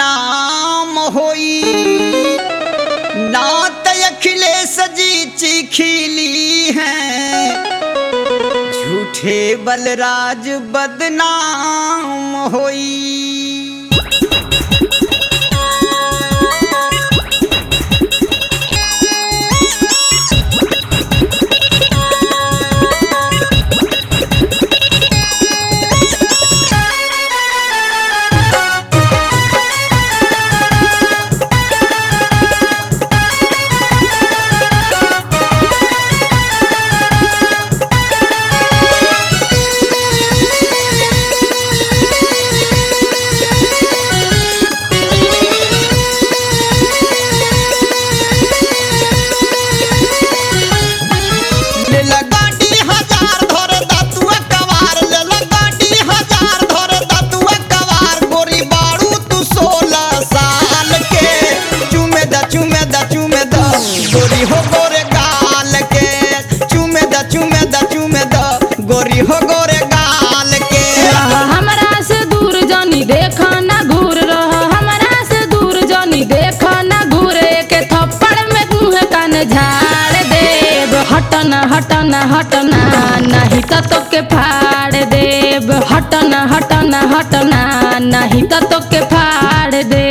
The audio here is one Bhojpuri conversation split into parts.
बदनाम होई। नात अखिलेश जी चिखिली हैं, झूठे बलराज बदनाम होई। गोरी हो गोरे गाल के हमरा से दूर जानी देखा ना घूर रहा, हमरा से दूर जानी देखा ना घूरे के थप्पड़ में मुँह कान झाड़ देब। हटना हटना हटना नहीं तो के फाड़ देब। हटना हटना हटना नहीं तो के फाड़ दे।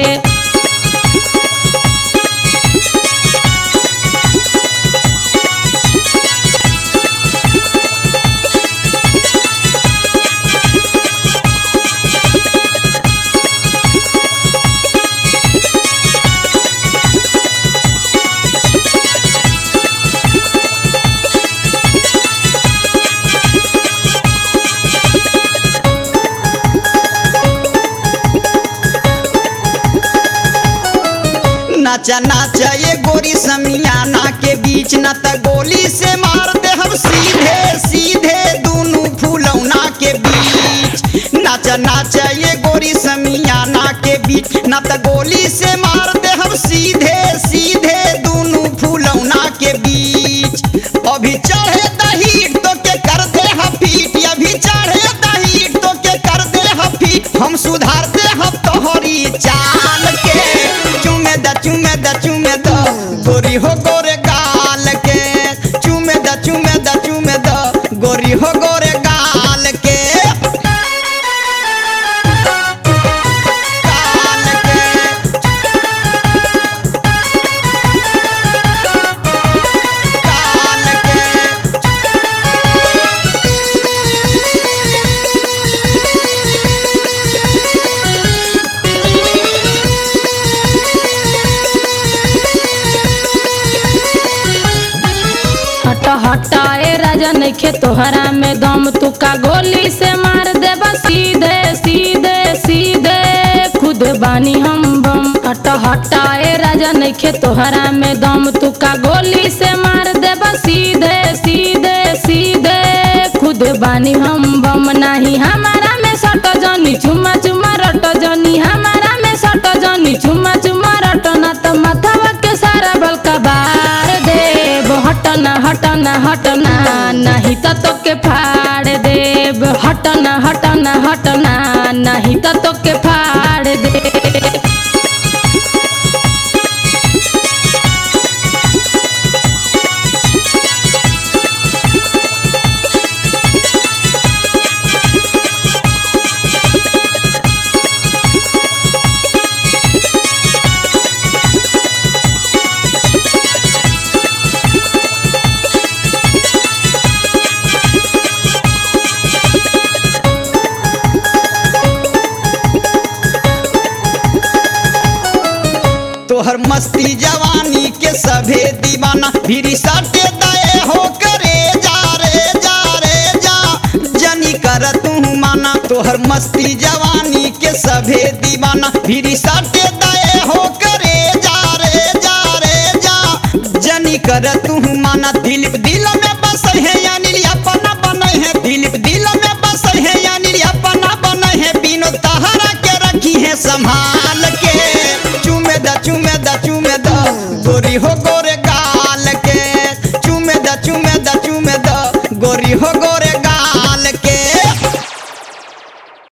नाचा नाचा ये गोरी समियाना के बीच, न त गोली से मार दे हम सीधे सीधे दोनों फूलौना के बीच। नाचा नाचा ये गोरी समियाना के बीच, न त गोली से मार दे हम सीधे सीधे दोनों फूलौना के बीच। अभी चढ़े दही तो के कर दे हफीट, अभी चढ़े दही तो के कर दे हफीट। हम सुधार दे हम तोहरी चाल के, चुमे द गोरी हो गोरे गाल के। चुमे द गोरी हो गोरे गाल के। गाल के गाल के हटाए राजा नइखे तोहरा में दम, तुका गोली से मार देबा सीधे सीधे सीधे खुद बानी हम बम। हटाए राजा नइखे तोहरा में दम, तुका गोली से मार देबा सीधे सीधे सीधे खुद बानी हम बम। नहीं हमारा में सट जनी चुमा चुमा रट जनी, हमारा में सट जनी चुमा चुमा रट, ना तो माथवा के सारा बलका बार देब। हटना हटना हटना नहीं तो के फाड़ देब। हटना हटना हटना नहीं तो के फाड़ दे। तोहर मस्ती जवानी के सभे दीवाना, भीरी सटे दए हो करे जा रे जा रे जा, जनी कर तू माना। तोहर मस्ती जवानी के सभे दीवाना, भीरी सटे दए हो करे जा रे जा रे जा, जनी कर तू माना। दिलीप दिल में बस है यानी अपना बने है, दिलीप दिल में बस है यानी अपना बने है। बिनो तहरा के रखी है संभाल के, चुमे द गोरी